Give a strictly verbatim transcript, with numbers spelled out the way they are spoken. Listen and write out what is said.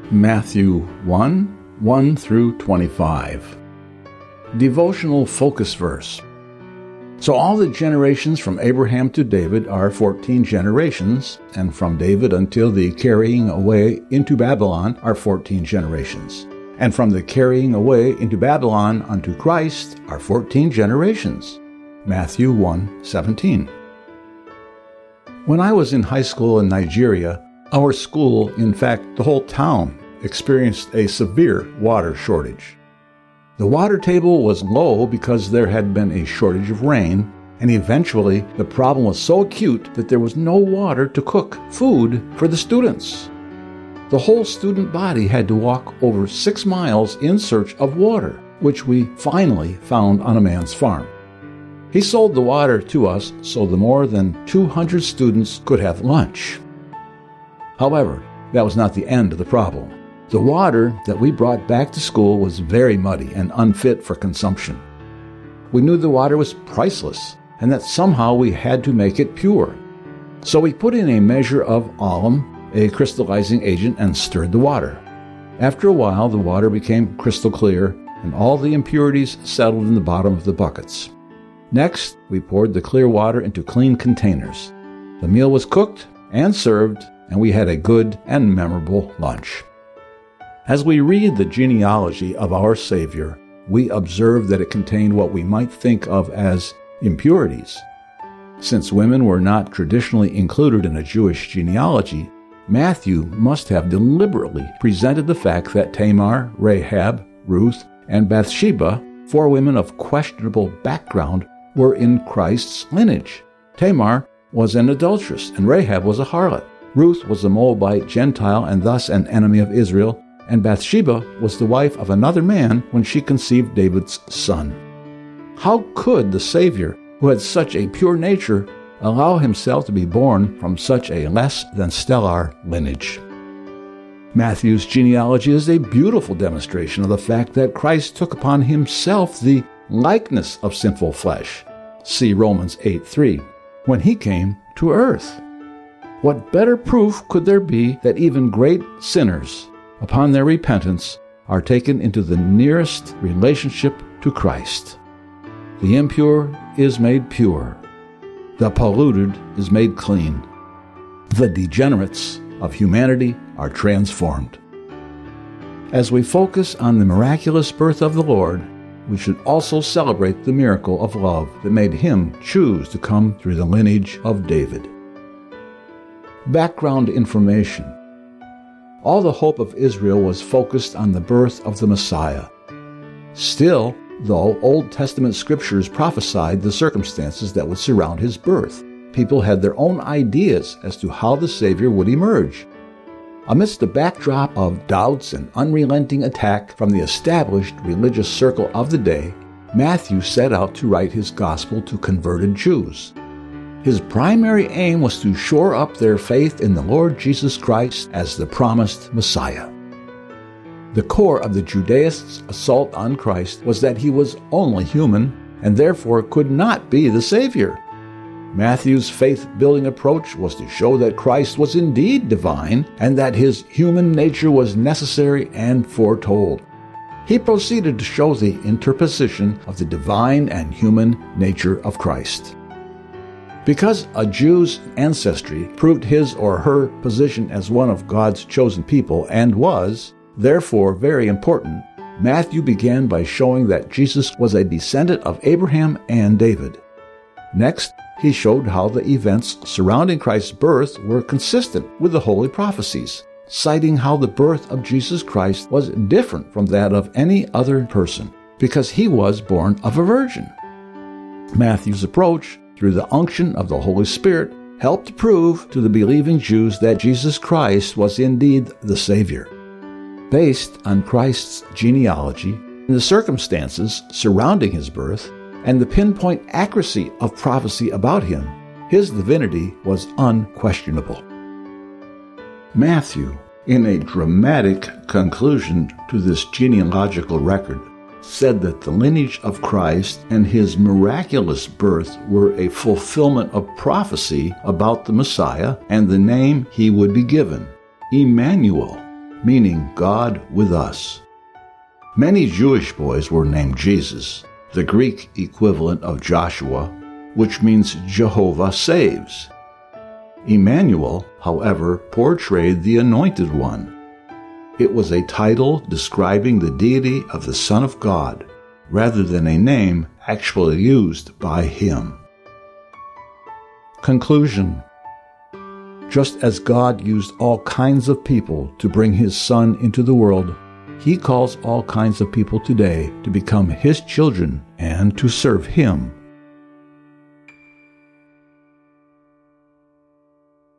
Matthew one, one through twenty-five. Devotional focus verse. So all the generations from Abraham to David are fourteen generations, and from David until the carrying away into Babylon are fourteen generations. And from the carrying away into Babylon unto Christ are fourteen generations. Matthew one, seventeen. When I was in high school in Nigeria, our school, in fact the whole town, experienced a severe water shortage. The water table was low because there had been a shortage of rain, and eventually the problem was so acute that there was no water to cook food for the students. The whole student body had to walk over six miles in search of water, which we finally found on a man's farm. He sold the water to us so the more than two hundred students could have lunch. However, that was not the end of the problem. The water that we brought back to school was very muddy and unfit for consumption. We knew the water was priceless and that somehow we had to make it pure. So we put in a measure of alum, a crystallizing agent, and stirred the water. After a while, the water became crystal clear and all the impurities settled in the bottom of the buckets. Next, we poured the clear water into clean containers. The meal was cooked and served, and we had a good and memorable lunch. As we read the genealogy of our Savior, we observe that it contained what we might think of as impurities. Since women were not traditionally included in a Jewish genealogy, Matthew must have deliberately presented the fact that Tamar, Rahab, Ruth, and Bathsheba, four women of questionable background, were in Christ's lineage. Tamar was an adulteress, and Rahab was a harlot. Ruth was a Moabite Gentile and thus an enemy of Israel, and Bathsheba was the wife of another man when she conceived David's son. How could the Savior, who had such a pure nature, allow himself to be born from such a less than stellar lineage? Matthew's genealogy is a beautiful demonstration of the fact that Christ took upon himself the likeness of sinful flesh. See Romans eight three, when he came to earth. What better proof could there be that even great sinners, upon their repentance, are taken into the nearest relationship to Christ? The impure is made pure. The polluted is made clean. The degenerates of humanity are transformed. As we focus on the miraculous birth of the Lord, we should also celebrate the miracle of love that made him choose to come through the lineage of David. Background information. All the hope of Israel was focused on the birth of the Messiah. Still, though, Old Testament scriptures prophesied the circumstances that would surround his birth. People had their own ideas as to how the Savior would emerge. Amidst the backdrop of doubts and unrelenting attack from the established religious circle of the day, Matthew set out to write his gospel to converted Jews. His primary aim was to shore up their faith in the Lord Jesus Christ as the promised Messiah. The core of the Judaists' assault on Christ was that he was only human and therefore could not be the Savior. Matthew's faith-building approach was to show that Christ was indeed divine and that his human nature was necessary and foretold. He proceeded to show the interposition of the divine and human nature of Christ. Because a Jew's ancestry proved his or her position as one of God's chosen people and was, therefore, very important, Matthew began by showing that Jesus was a descendant of Abraham and David. Next, he showed how the events surrounding Christ's birth were consistent with the holy prophecies, citing how the birth of Jesus Christ was different from that of any other person, because he was born of a virgin. Matthew's approach, through the unction of the Holy Spirit, helped to prove to the believing Jews that Jesus Christ was indeed the Savior. Based on Christ's genealogy, the circumstances surrounding his birth, and the pinpoint accuracy of prophecy about him, his divinity was unquestionable. Matthew, in a dramatic conclusion to this genealogical record, said that the lineage of Christ and his miraculous birth were a fulfillment of prophecy about the Messiah and the name he would be given, Emmanuel, meaning God with us. Many Jewish boys were named Jesus, the Greek equivalent of Joshua, which means Jehovah saves. Emmanuel, however, portrayed the Anointed One. It was a title describing the deity of the Son of God, rather than a name actually used by him. Conclusion. Just as God used all kinds of people to bring his Son into the world, he calls all kinds of people today to become his children and to serve him.